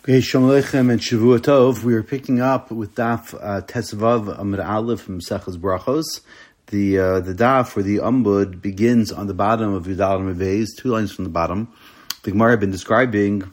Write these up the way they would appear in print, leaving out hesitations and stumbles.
Okay, Shalom Aleichem and Shavua Tov. We are picking up with Daf Tesvav Amud Aleph from Sechas Brachos. The Daf, or the Amud, begins on the bottom of Yudal Mevez, 2 lines from the bottom. The Gemara had been describing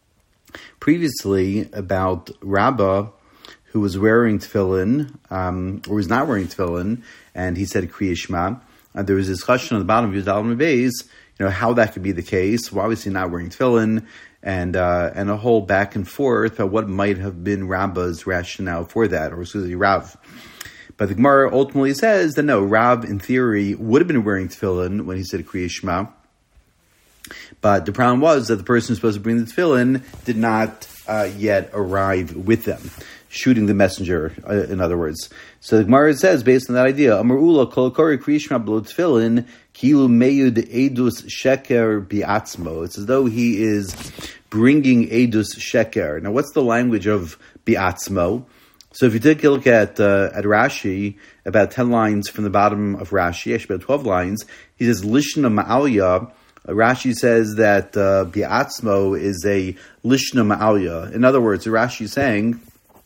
previously about Rabbah, who was wearing tefillin, or was not wearing tefillin, and he said Kriya Shema. There was a discussion on the bottom of Yudal Mevez, how that could be the case. Well, obviously not wearing tefillin, and a whole back and forth about what might have been Rabbah's rationale for that, or excuse me, Rav. But the Gemara ultimately says that no, Rav in theory would have been wearing tefillin when he said Kriya Shema. But the problem was that the person who's supposed to bring the tefillin did not yet arrive with them, shooting the messenger, in other words. So the Gemara says, based on that idea, Amar Ula kol kori Kriya Shema b'lo tefillin kilu meyud edus sheker bi'atzmo. It's as though he is bringing edus sheker. Now, what's the language of bi'atzmo? So if you take a look at Rashi, about 10 lines from the bottom of Rashi, actually about 12 lines, he says, Lishna Ma'alya. Rashi says that bi'atzmo is a Lishna Ma'alya. In other words, what Rashi is saying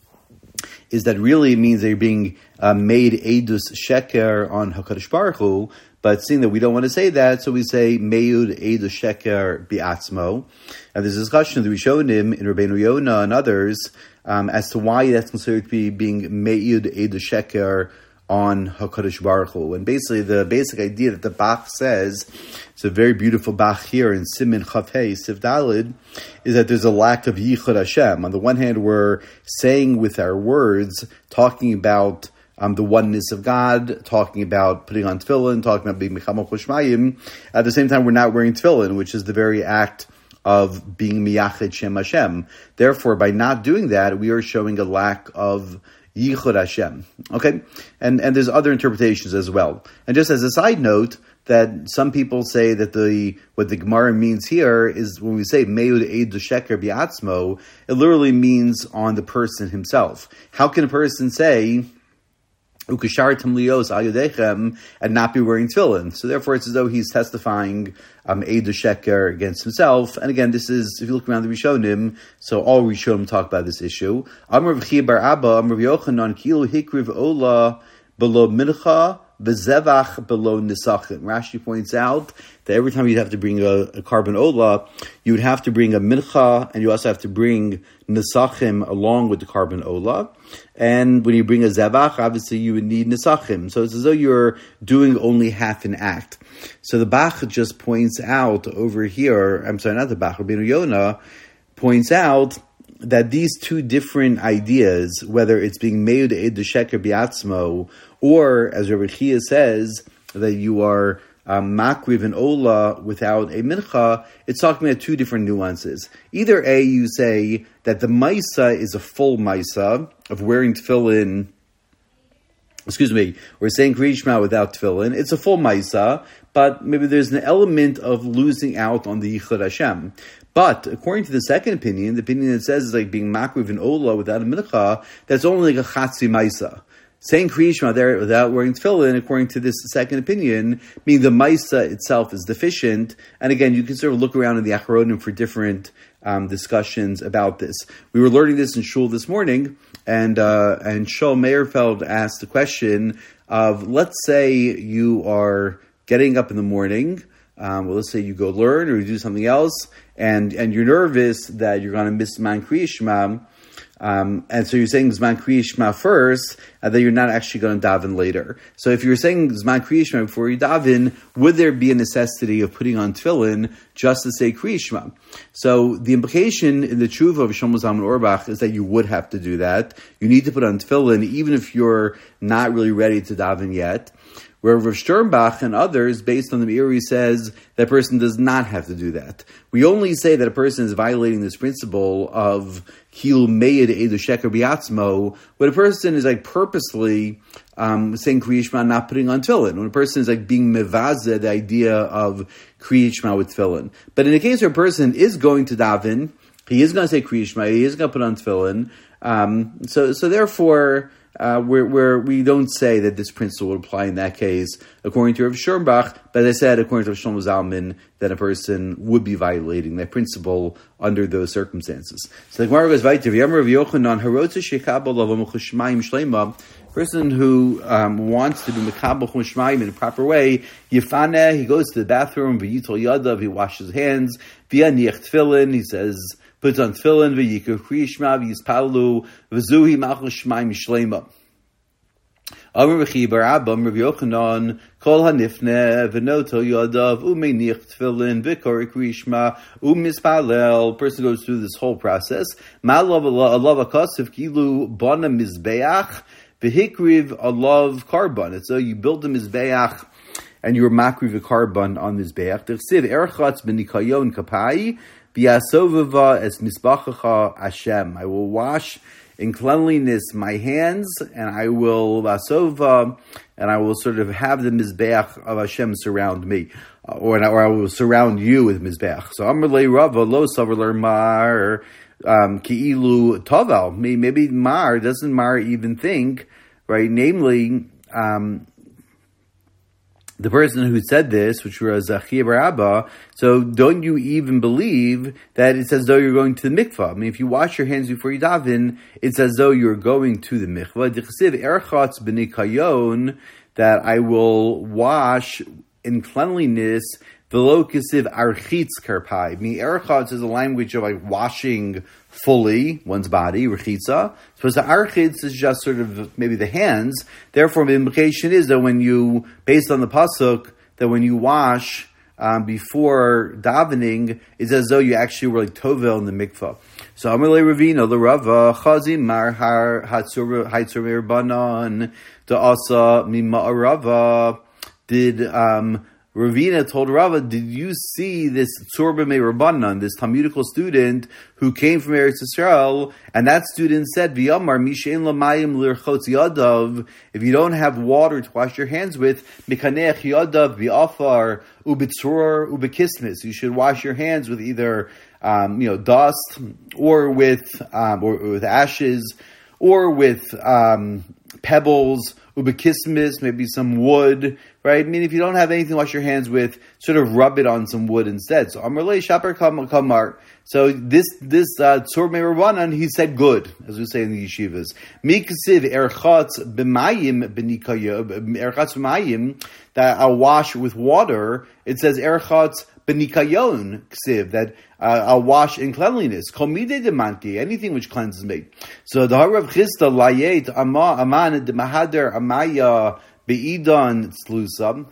is that really it means they're being made edus sheker on HaKadosh Baruch Hu, but seeing that we don't want to say that, so we say meyud edus sheker bi'atzmo. And there's a discussion of the Rishonim in Rabbeinu Yonah and others as to why that's considered to be being meyud edus sheker on HaKadosh Baruch Hu. And basically the basic idea that the Bach says, it's a very beautiful Bach here in Simin Chafei Siv Dalid, is that there's a lack of Yichud Hashem. On the one hand, we're saying with our words, talking about the oneness of God, talking about putting on tefillin, talking about being Mechamach L'Shmayim. At the same time, we're not wearing tefillin, which is the very act of being Miyached Shem Hashem. Therefore, by not doing that, we are showing a lack of Yichud Hashem. Okay? And there's other interpretations as well. And just as a side note, that some people say that what the Gemara means here is when we say Meud Eid Sheker Bi'atzmo, it literally means on the person himself. How can a person say Ukashartam Lios Ayudechem and not be wearing tefillin? So therefore it's as though he's testifying Eid Sheker against himself. And again, this is, if you look around the Rishonim, so all Rishonim talk about this issue. Amar V'chi Bar Abba, Amar V'yochanan, Kilu Hikriv Ola Below Mincha, Bezevach below Nisachim. Rashi points out that every time you'd have to bring a carbon ola, you would have to bring a mincha, and you also have to bring Nisachim along with the carbon ola. And when you bring a zevach, obviously you would need Nisachim. So it's as though you're doing only half an act. So the Bach just points out over here, I'm sorry, not the Bach, Rabbeinu Yonah points out that these two different ideas, whether it's being made Eid Sheker Bi'atzmo, or, as Rabbi Chia says, that you are makriv and ola without a mincha, it's talking about two different nuances. Either A, you say that the maisa is a full maisa of wearing tefillin, or saying Kriya Shema without tefillin. It's a full maisa, but maybe there's an element of losing out on the Yichud Hashem. But according to the second opinion, the opinion that says it's like being makriv and ola without a mincha, that's only like a chatzi maisa. Saying Kriya Shema there without wearing tefillin, according to this second opinion, meaning the maisa itself is deficient. And again, you can sort of look around in the Acharonim for different discussions about this. We were learning this in shul this morning, and Shaul Meyerfeld asked the question of, let's say you are getting up in the morning, let's say you go learn or you do something else, and you're nervous that you're going to miss Zman Kriya Shema, and so you're saying Zman Kriya Shema first, and then you're not actually going to daven later. So if you're saying Zman Kriya Shema before you daven, would there be a necessity of putting on tefillin just to say Kriya Shema? So the implication in the Tshuva of Shlomo Zalman Auerbach is that you would have to do that. You need to put on tefillin even if you're not really ready to daven yet. Where Rav Sternbach and others, based on the Meiri, says that person does not have to do that. We only say that a person is violating this principle of Kil Meid Edu Sheker Bi'atzmo when a person is like purposely saying Kriya Shema, not putting on tefillin. When a person is like being mevazeh, the idea of Kriya Shema with tefillin. But in the case where a person is going to daven, he is going to say Kriya Shema, he is going to put on tefillin. So therefore, where we don't say that this principle would apply in that case, according to Rav Schoenbach, but as I said, according to Rav Shlomo Zalman, that a person would be violating that principle under those circumstances. So the Gemara goes weiter. Person who wants to be mekabel chum shmayim in a proper way, Yifane, he goes to the bathroom, v'yitol yadav, he washes his hands, v'yaniach tefillin, he says, puts on tefillin, v'yikra kriya shma, v'yispalalu, v'zuhi malchus shmayim shlema. Amar v'chi barabam, Rav Yochanan, kol hanifne, v'noto yadav, u'meiniach tefillin, v'kor kriya shma, u'mispalel. Person goes through this whole process. Ma'alav alav akasiv kilu bana mizbeach, v'hikriv alav karban. It's so you build the mizbeach and you were makriv a karban on mizbeach. T'chsiv erchatz b'nikayon kapai v'yasovava es misbachacha Hashem. I will wash in cleanliness my hands, and I will vasova, and I will sort of have the mizbeach of Hashem surround me, or I will surround you with mizbeach. So Amrlei Rava lo savar mar. Ki'ilu Tovel. Maybe Mar doesn't Mar even think, right? Namely, the person who said this, which was Chiya bar Abba, so don't you even believe that it's as though you're going to the mikvah? I mean, if you wash your hands before you daven, it's as though you're going to the mikvah. D'chsiv erchatz b'nikayon, that I will wash in cleanliness. V'lo kisiv architz karpai. Erchatz is a language of like washing fully one's body, rechitza. So the architz is just sort of maybe the hands. Therefore, the implication is that when you, based on the pasuk, that when you wash before davening, it's as though you actually were like tovel in the mikvah. So Amalei Ravina, the Rava, Chazim Mar Har Hatzur Banan, the Asa Mima Rava. Did Ravina told Rava, did you see this Tzorba Me Rabbanan, this Talmudical student who came from Eretz Yisrael, and that student said, V'yamar mishein lamayim lirchotz yadav, if you don't have water to wash your hands with, mikanech yadav v'afar ubitzror ubekismis, you should wash your hands with either dust or with ashes or with pebbles, ubekismis, maybe some wood, right? I mean, if you don't have anything to wash your hands with, sort of rub it on some wood instead. So Amrlei Shaper Kamar. So this Tzor Me Rabbanan, he said good, as we say in the yeshivas. Mikasiv erchatz b'mayim that I'll wash with water. It says erchatz b'nikayon ksiv, that I'll wash in cleanliness. Komide demanti, anything which cleanses me. So the Harav Chisda layet aman de mahader amaya be'idan tzlusam.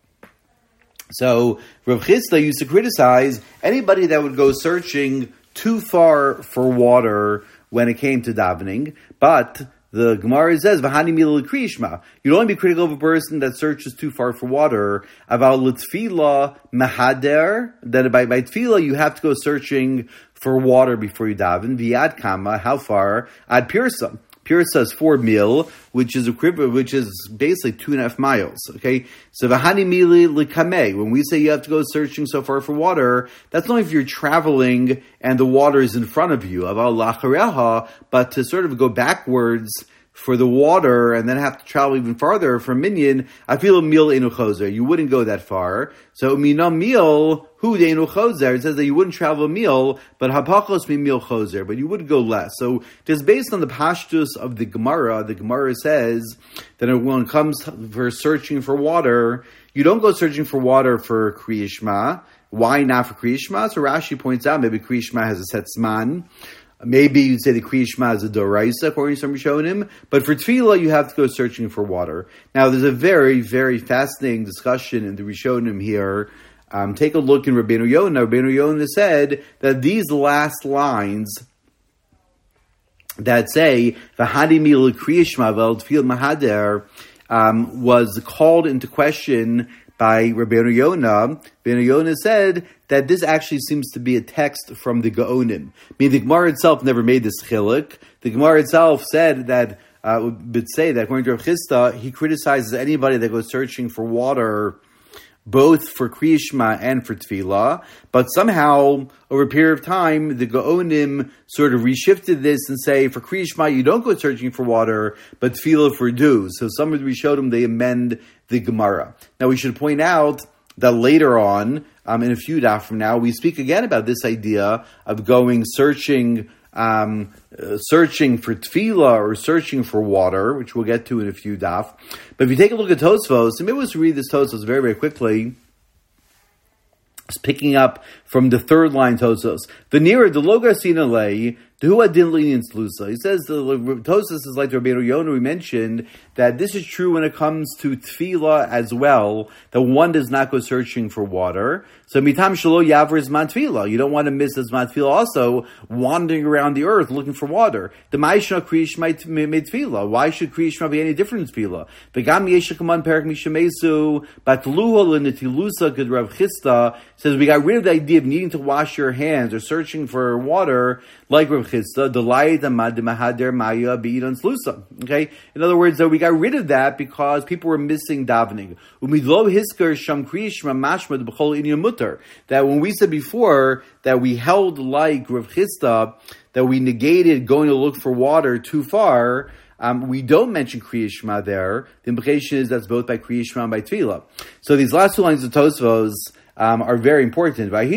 So Rav Chisda used to criticize anybody that would go searching too far for water when it came to davening, but the Gemara says, "V'hani mila l'kriyishma." You'd only be critical of a person that searches too far for water. Aval l'tfila mahader, that by tefillah you have to go searching for water before you daven. V'yad kama, how far? Ad pirsa. Pirsa is 4 mil, which is basically 2.5 miles. Okay, so v'hani mili l'kameh. When we say you have to go searching so far for water, that's only if you're traveling and the water is in front of you. Aval lachareha, but to sort of go backwards for the water and then have to travel even farther from Minyan, I feel a mil enu chozer. You wouldn't go that far. So mina mil hu deinu chozer. It says that you wouldn't travel a mil, but hapachos mi mil chozer. But you would go less. So just based on the pashtus of the Gemara says that when it comes for searching for water, you don't go searching for water for Kriya Shema. Why not for Kriya Shema? So Rashi points out maybe Kriya Shema has a set zman. Maybe you'd say the Kriya Shema is a doraisa, according to some Rishonim, but for Tefillah you have to go searching for water. Now there's a very, very fascinating discussion in the Rishonim here. Take a look in Rabbeinu Yonah. Rabbeinu Yonah said that these last lines that say "V'hadi mil Kriya Shema vel Tefillah mahader" was called into question by Rabbeinu Yonah. Rabbeinu Yonah said that this actually seems to be a text from the Gaonim. I mean, the Gemara itself never made this chiluk. The Gemara itself said that, would say that according to Rav Chisda, he criticizes anybody that goes searching for water both for Kriya Shema and for Tefillah, but somehow, over a period of time, the Gaonim sort of reshifted this and say, for Kriya Shema, you don't go searching for water, but Tefillah for do. So some of the Rishonim, they amend the Gemara. Now, we should point out that later on, in a few daf from now, we speak again about this idea of going searching for tefillah or searching for water, which we'll get to in a few daf. But if you take a look at Tosfos, and maybe we'll read this Tosfos very, very quickly. It's picking up from the third line Tosfos. The nearer the logasina lay, the hu adin lenient slusa. He says the Tosfos is like the Rabbeinu Yonah. We mentioned that this is true when it comes to tefillah as well, that one does not go searching for water. So mitam shelo yaver is man tefillah. You don't want to miss as man tefillah also wandering around the earth looking for water. The ma'ishna kriya shema made tefillah. Why should kriya shema be any different than tefillah? V'gam yeshakaman perak mishamesu batluha l'netilusa good Rav Chisda says we got rid of the idea of needing to wash your hands or searching for water like Rav Chisda. The light amad mahader maya beidan slusa. Okay, in other words, we got rid of that because people were missing davening. Umidlo hisker sham kriya shema mashma the b'chol inyan mutar. That when we said before that we held like Rav Chisda, that we negated going to look for water too far, we don't mention Kriya Shema there. The implication is that's both by Kriya Shema and by Tefillah. So these last two lines of Tosfos are very important. That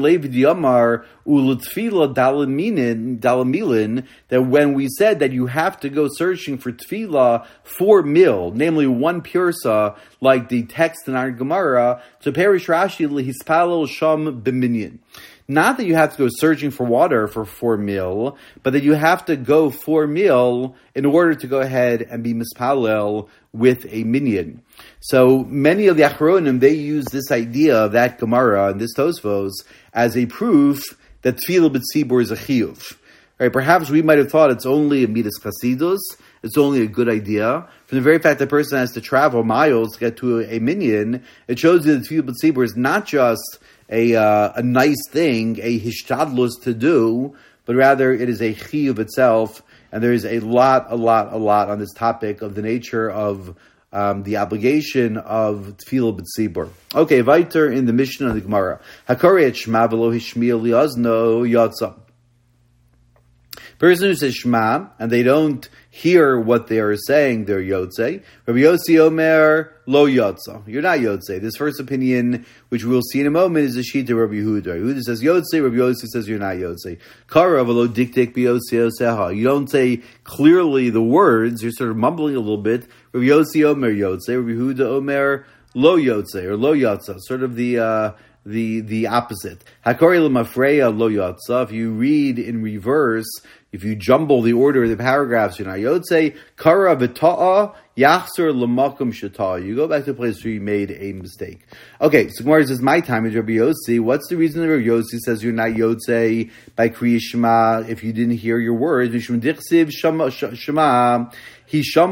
when we said that you have to go searching for tefillah for mil, namely one pirsa, like the text in our Gemara, to perish Rashi lehispalel sham b'minyan. Not that you have to go searching for water for 4 mil, but that you have to go 4 mil in order to go ahead and be mispalel with a minyan. So many of the Achronim, they use this idea of that Gemara and this Tosfos as a proof that Tefillah b'tzibur is a chiyuv. Right? Perhaps we might have thought it's only a midas chasidus, it's only a good idea. From the very fact that a person has to travel miles to get to a minyan, it shows you that Tefillah b'tzibur is not just a nice thing, a hishtadlus to do, but rather it is a chiyuv itself, and there is a lot on this topic of the nature of the obligation of tefillah b'tzibur. Okay, weiter in the Mishnah of the Gemara. Hakori et shema v'lo hishmiel liazno yatsa. Person who says Shema, and they don't hear what they are saying, they're Yotzei. Rabbi Yossi Omer, Lo Yotza. You're not Yotzei. This first opinion, which we'll see in a moment, is the Shita Rabbi Yehuda. Rabbi Yehuda says Yotzei, Rabbi Yossi says you're not Yotzei. Kara v'lo diktik b'Yossi Oseha. You don't say clearly the words, you're sort of mumbling a little bit. Rabbi Yossi Omer Yotzei, Rabbi Yehuda Omer, Lo Yotzei, or Lo Yotza. Sort of the opposite. Hakori l'mafreya lo yotza. If you read in reverse, if you jumble the order of the paragraphs, you're not yotzei. Kara v'ta'a yachzer l'makom shata. You go back to the place where you made a mistake. Okay, so Gemara says, my time is Rabbi Yossi. What's the reason that Rabbi Yossi says you're not yotzei by Kriya Shema if you didn't hear your words? Mishum dichsiv shema. You have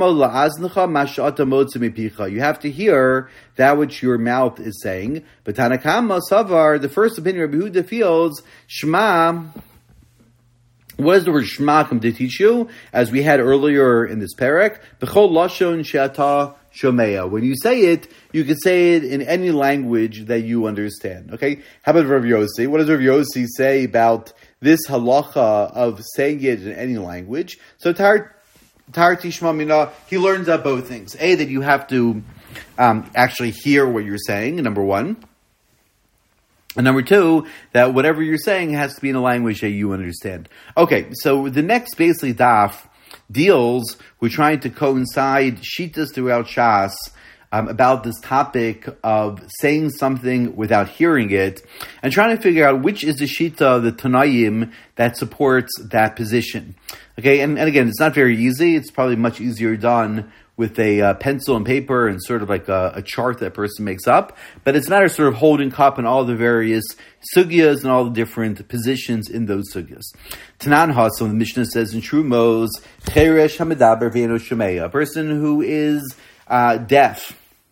to hear that which your mouth is saying. But Tanakama Savar, the first opinion of Rabbi Yehuda feels, Shema, what does the word Shema come to teach you? As we had earlier in this parak, B'chol lashon she'ata shomea. When you say it, you can say it in any language that you understand. Okay? How about Rav Yossi? What does Rav Yossi say about this halacha of saying it in any language? So Tarti Shema Mina, he learns out both things. A, that you have to actually hear what you're saying, number one. And number two, that whatever you're saying has to be in a language that you understand. Okay, so the next basically daf deals with trying to coincide shitas throughout Shas about this topic of saying something without hearing it, and trying to figure out which is the shita, the Tanaim, that supports that position. Okay, and again, it's not very easy. It's probably much easier done with a pencil and paper and sort of like a chart that a person makes up. But it's a matter of sort of holding cup and all the various sugyas and all the different positions in those sugyas. Tanan Hasan, the Mishnah says in Trumos, Cheresh Hamidaber Ve'eno Shomea, a person who is deaf,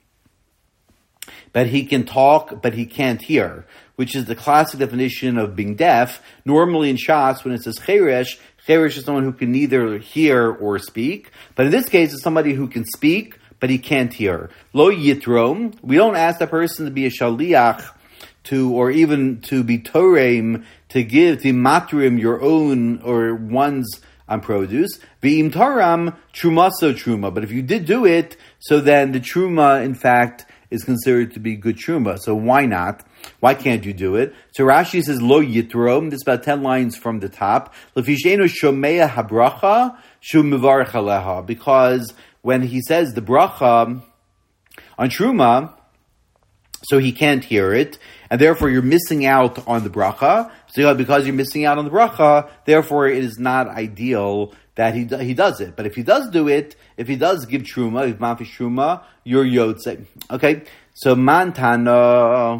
but he can talk, but he can't hear, which is the classic definition of being deaf. Normally in Shas, when it says Cheresh is someone who can neither hear or speak. But in this case, it's somebody who can speak, but he can't hear. Lo yitrom, we don't ask the person to be a shaliach or even to be torem, to give the matrim your own or one's produce. V'im taram trumaso truma. But if you did do it, so then the truma, in fact, is considered to be good truma. So why not? Why can't you do it? So Rashi says lo yitrom. This is about 10 lines from the top. Lefishenu shomea habracha shu mevarech aleha. Because when he says the bracha on truma, so he can't hear it, and therefore you're missing out on the bracha. So because you're missing out on the bracha, therefore it is not ideal that he does it. But if he does do it, if he does give truma, if mafish truma, you're yotze. Okay, so mantana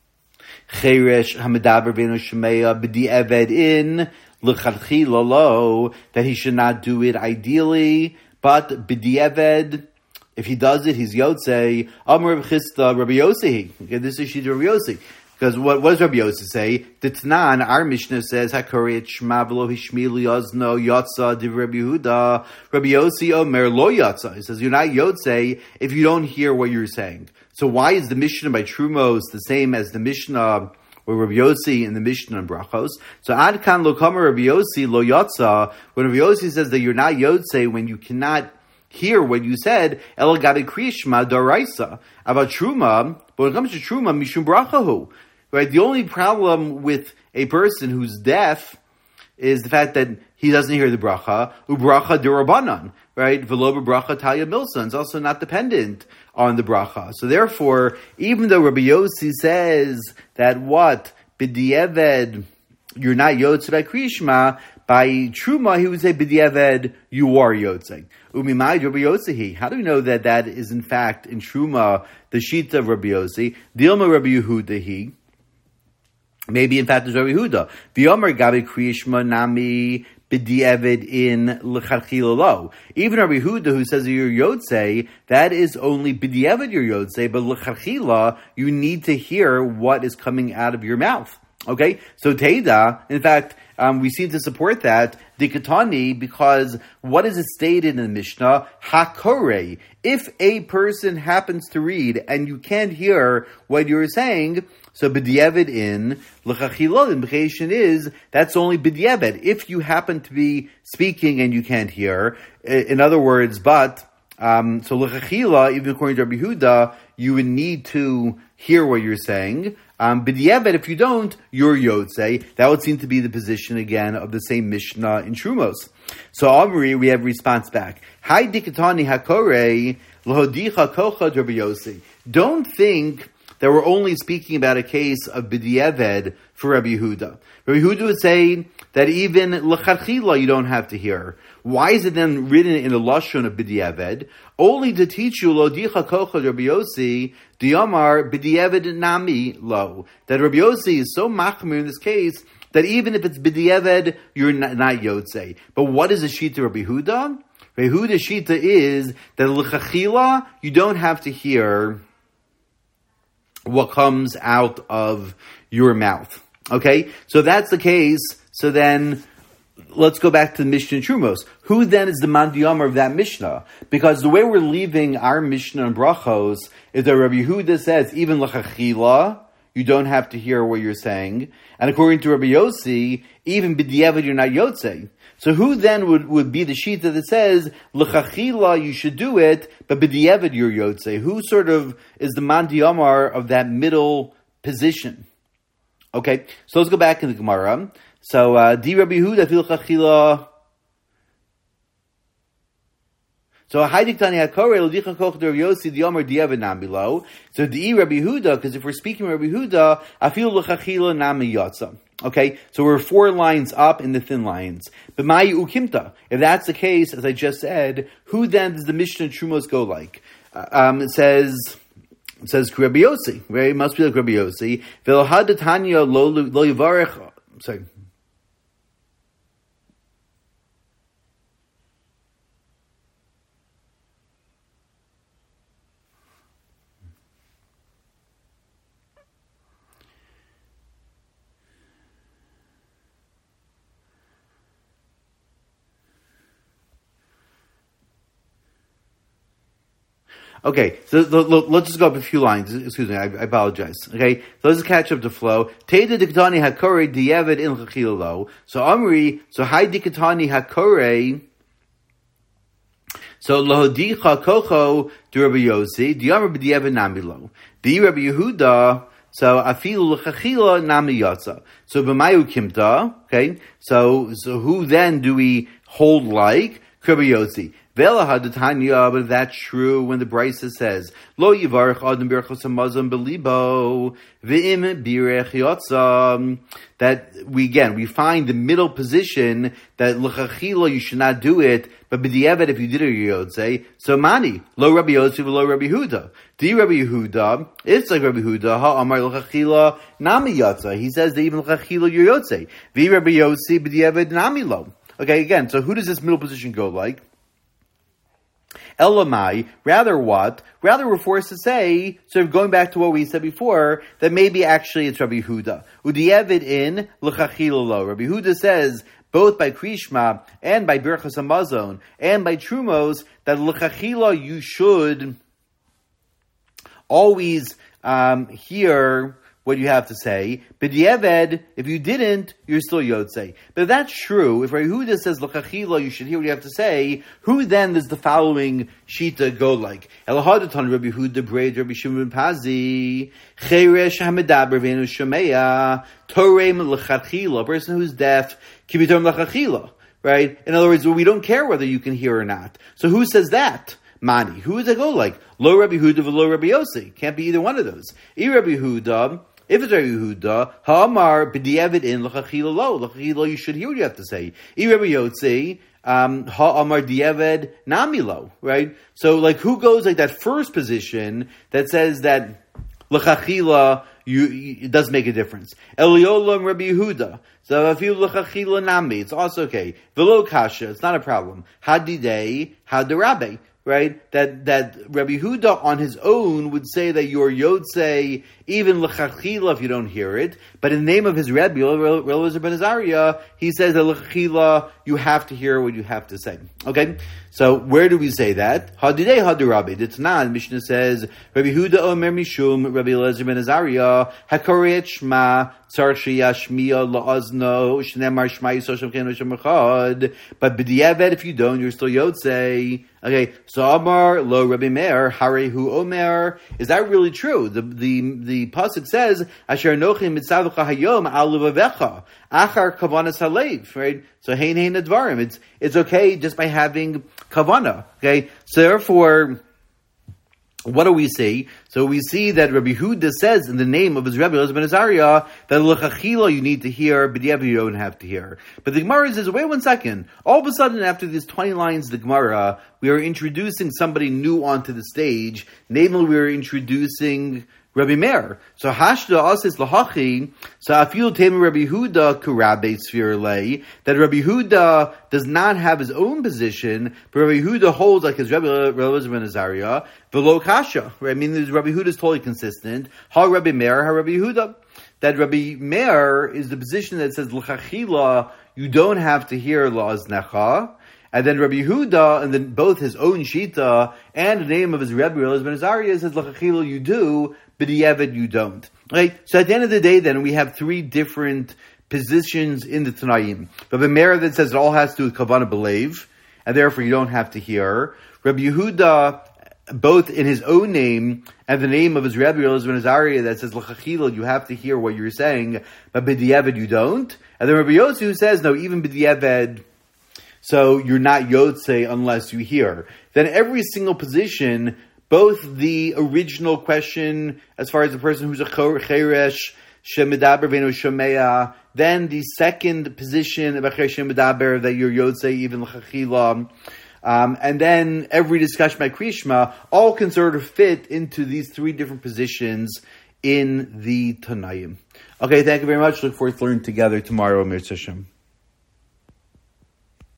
cheresh hamidaber b'no shemeya b'di eved in l'chadchila lo, that he should not do it ideally, but b'di eved, if he does it, he's yotze. Amar Rabbi Chisda, Rabbi Yossi. Okay, this is Shita Rabbi Yossi. Because what does Rabbi Yossi say? The Tanan, our Mishnah says, Hakoret Shma v'lo hishmi liyazno yotza div Rabbi Yehuda. Rabbi Yossi omer lo yotza. He says, you're not yotze if you don't hear what you're saying. So why is the Mishnah by Trumos the same as the Mishnah with Rabbi Yossi and the Mishnah and Brachos? So Ad kan lo kamer Rabbi Yossi lo yotza. When Rabbi Yossi says that you're not yotze when you cannot hear what you said, El gabi kriyishma daraisa, about truma. But when it comes to truma, mishum brachahu, right? The only problem with a person who's deaf is the fact that he doesn't hear the bracha. Ubracha derabanan, right? V'lo bracha talya milsa. It's also not dependent on the bracha. So therefore, even though Rabbi Yossi says that what b'di'eved you're not yotze by kriyishma, by truma he would say b'di'eved you are yotze. Umimai Rabbi Yossi. How do we know that that is in fact in truma the shita of Rabbi Yossi? Dilma Rabbi Yehuda. Maybe in fact it's Rabbi Yehuda. V'yomer gabi kriyishma nami b'di'eved in l'chadchila lo. Even Rabbi Yehuda, who says you're yotze, that is only b'di'eved you're yotze, but l'chadchila you need to hear what is coming out of your mouth. Okay, so Teda, in fact, we seem to support that dikatani, because what is it stated in the Mishnah? Hakore. If a person happens to read and you can't hear what you're saying, so b'di'eved in l'chachila, the implication is that's only b'di'eved. If you happen to be speaking and you can't hear, in other words, but so l'chachila, even according to Rabbi Yehuda, you would need to hear what you're saying. B'di'eved, if you don't, you're yotze. That would seem to be the position again of the same Mishnah in Trumos. So Amri, we have response back. Hai dikatani hakore l'hodicha kocha Rabbi Yossi. Don't think that we're only speaking about a case of b'di'eved for Rabbi Yehuda. Rabbi Yehuda would say that even l'chadchila you don't have to hear. Why is it then written in the lashon of b'di'eved? Only to teach you lo dicha kocha Rabbi Yossi diamar b'di'eved nami lo. That Rabbi Yossi is so machmir in this case that even if it's b'di'eved, you're not yotze. But what is the shita Rabbi Yehuda? Rabbi Yehuda's shita is that l'chachila you don't have to hear what comes out of your mouth. Okay, so that's the case. So then, let's go back to the Mishnah in Trumos. Who then is the mandiyamar of that Mishnah? Because the way we're leaving our Mishnah and Brachos is that Rabbi Yehuda says, even l'chachila, you don't have to hear what you're saying. And according to Rabbi Yossi, even b'di'eved, you're not yotze. So who then would be the shita that says, l'chachila, you should do it, but b'di'eved, you're yotze? Who sort of is the mandiyamar of that middle position? Okay, so let's go back in the Gemara. So, di Rabbi Yehuda fil chachila. So, haydik tani hakore l'dicha koch der Yossi diamar di'eved nam below. So, di Rabbi Yehuda, because if we're speaking Rabbi Yehuda, afil l'chachila nam yotza. Okay, so we're 4 lines up in the thin lines. But ma'i ukimta. If that's the case, as I just said, who then does the Mishnah and Trumos go like? It says Rabbi Yossi, right? It must be like Rabbi Yossi. V'lohad tanya lo yivarech. Sorry. Okay, so let's just go up a few lines. Excuse me, I apologize. Okay, so let's just catch up the flow. Teda dikatani hakore diavad in chachilo. So Amri, so hi dikatani hakore. So lohodicha kocho du Rabbi Yossi diamar b'diavad namilo. Bi Rabbi Yehuda. So afilu l'chachila nami yatsa. So b'mayu kimta. Okay, so who then do we hold like? Rabbi Yossi. But that's true when the Brisa says, Lo yivarech adam birchos hamazon belibo v'im birech yotza. That we find the middle position that l'chachila you should not do it, but b'diavad if you did it you would say. So mani lo Rabbi Yossi v'lo Rabbi Yehuda. Di Rabbi Yehuda, it's like Rabbi Yehuda. Ha amar l'chachila nami yotza. He says that even l'chachila you yotze. Vi Rabbi Yossi b'diavad nami lo. Okay, again, so who does this middle position go like? Elamai, rather what? Rather we're forced to say, sort of going back to what we said before, that maybe actually it's Rabbi Yehuda. Udiyevid in l'chachila lo. Rabbi Yehuda says, both by Krishma and by Birchas Hamazon and by Trumos, that l'chachila you should always hear what you have to say. B'diavad, if you didn't, you're still Yotzei. But if that's true, if Rabbi Yehuda says l'chachila, you should hear what you have to say, who then does the following shita go like? Elahadatan Rabbi Yehuda braid Rabbi Shimon Pazi, Cheresh hamidaber v'enu shomeya, Torem l'chachila, a person who's deaf, kibitom l'chachila. Right? In other words, we don't care whether you can hear or not. So who says that? Mani. Who does it go like? Lo Rabbi Yehuda v'lo Rabbi Yossi. Can't be either one of those. Rabbi Yehuda, if it's Rabbi Yehuda, ha'amar b'diavad in l'chachila lo. L'chachila you should hear what you have to say. Rabbi Yossi, ha'amar diavad nami lo. Right? So like who goes like that first position that says that l'chachila it does make a difference. Eliolam Rabbi Yehuda. So if you l'chachila nami, it's also okay. V'lo kasha, it's not a problem. Hadidei, hadirabe. Right? That Rabbi Yehuda on his own would say that you're Yotzei even l'chachila if you don't hear it. But in the name of his Rebbe, Eliezer ben Azariah, he says that l'chachila you have to hear what you have to say. Okay? So where do we say that? Hadidei hadirabe. It's not. Mishnah says, Rabbi Yehuda omer mishum, Rabbi Eliezer ben Azariah, hakoret shma, tzar sheyashmiya la'azno, shnemar shma yisol shem chen v'shem echad. But b'diavad, if you don't, you're still Yotzei. Okay, so Amar lo Rabbi Meir Harehu Omer. Is that really true? The pasuk says Asher Nochim Mitzavucha Hayom Al Levavecha Achar Kavanas Halev. Right. So Hein Advarim. It's okay just by having kavana. Okay. So therefore, what do we see? So we see that Rabbi Yehuda says in the name of his Rebbe Eliezer ben Azariah that l'chachila you need to hear, but you don't have to hear. But the Gemara says, wait 1 second. All of a sudden, after these 20 lines of the Gemara, we are introducing somebody new onto the stage. Namely, we are introducing Rabbi Meir. So Hashda asis lahachi. So afil tema Rabbi Yehuda kurabe sfirle. That Rabbi Yehuda does not have his own position, but Rabbi Yehuda holds like his Rebbe Eliezer ben Azariah. V'lo kasha. I mean, Rabbi Yehuda is totally consistent. Ha Rabbi Meir, ha Rabbi Yehuda. That Rabbi Meir is the position that says l'chachila you don't have to hear la'aznecha. And then Rabbi Yehuda, and then both his own shita and the name of his Rebbe Eliezer ben Azariah says l'chachila you do, but diavad you don't. Right? So at the end of the day, then we have 3 different positions in the Tanaim. Rabbi Meir that says it all has to do with kavanah belev, and therefore you don't have to hear. Rabbi Yehuda, both in his own name and the name of his Rebbe Eliezer ben Azariah that says l'chachila you have to hear what you're saying, but b'diavad you don't. And then Rabbi Yossi who says no, even b'diavad. So you're not Yotzei unless you hear. Then every single position, both the original question as far as the person who's a cheresh, shemidaber v'enu shomeya, then the second position of a shemidaber that you're Yotzei even l'chachila, and then every discussion by Krishma, all can sort of fit into these 3 different positions in the Tanaim. Okay, thank you very much. Look forward to learning together tomorrow, Mir Tzashem.